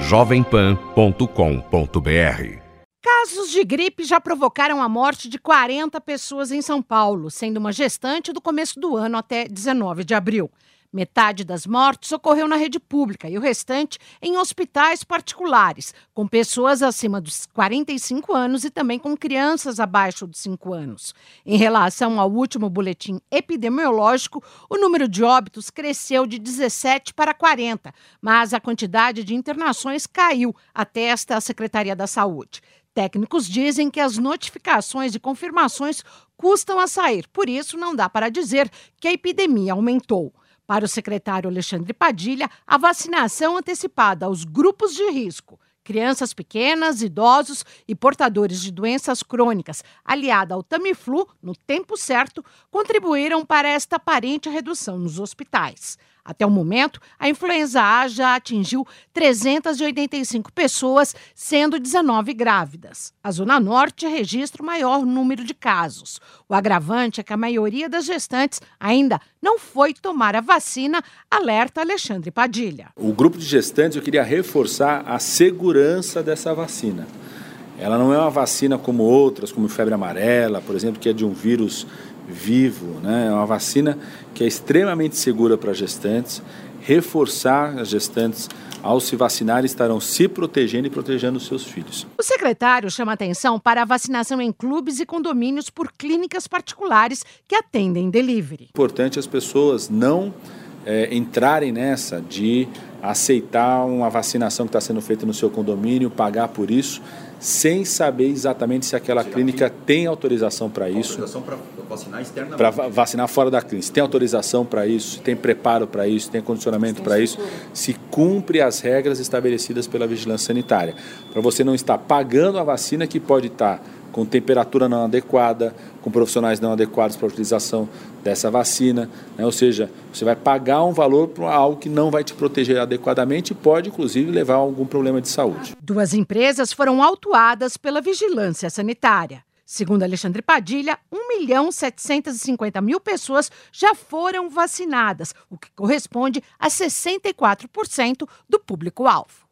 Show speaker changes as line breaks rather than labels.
jovempan.com.br.
Casos de gripe já provocaram a morte de 40 pessoas em São Paulo, sendo uma gestante do começo do ano até 19 de abril. Metade das mortes ocorreu na rede pública e o restante em hospitais particulares, com pessoas acima dos 45 anos e também com crianças abaixo dos 5 anos. Em relação ao último boletim epidemiológico, o número de óbitos cresceu de 17 para 40, mas a quantidade de internações caiu, atesta a Secretaria da Saúde. Técnicos dizem que as notificações e confirmações custam a sair, por isso não dá para dizer que a epidemia aumentou. Para o secretário Alexandre Padilha, a vacinação antecipada aos grupos de risco, crianças pequenas, idosos e portadores de doenças crônicas, aliada ao Tamiflu, no tempo certo, contribuíram para esta aparente redução nos hospitais. Até o momento, a influenza A já atingiu 385 pessoas, sendo 19 grávidas. A Zona Norte registra o maior número de casos. O agravante é que a maioria das gestantes ainda não foi tomar a vacina, alerta Alexandre Padilha.
O grupo de gestantes, eu queria reforçar a segurança dessa vacina. Ela não é uma vacina como outras, como febre amarela, por exemplo, que é de um vírus vivo, né? É uma vacina que é extremamente segura para gestantes. Reforçar as gestantes, ao se vacinar, estarão se protegendo e protegendo os seus filhos.
O secretário chama atenção para a vacinação em clubes e condomínios por clínicas particulares que atendem delivery.
É importante as pessoas não entrarem nessa de aceitar uma vacinação que está sendo feita no seu condomínio, pagar por isso, sem saber exatamente se aquela clínica tem autorização para isso.
Autorização para vacinar externamente.
Para vacinar fora da clínica. Se tem autorização para isso, se tem preparo para isso, se tem condicionamento para isso, se cumpre as regras estabelecidas pela vigilância sanitária. Para você não estar pagando a vacina que pode estar com temperatura não adequada, com profissionais não adequados para a utilização dessa vacina, né? Ou seja, você vai pagar um valor para algo que não vai te proteger adequadamente e pode, inclusive, levar a algum problema de saúde.
2 empresas foram autuadas pela vigilância sanitária. Segundo Alexandre Padilha, 1.750.000 pessoas já foram vacinadas, o que corresponde a 64% do público-alvo.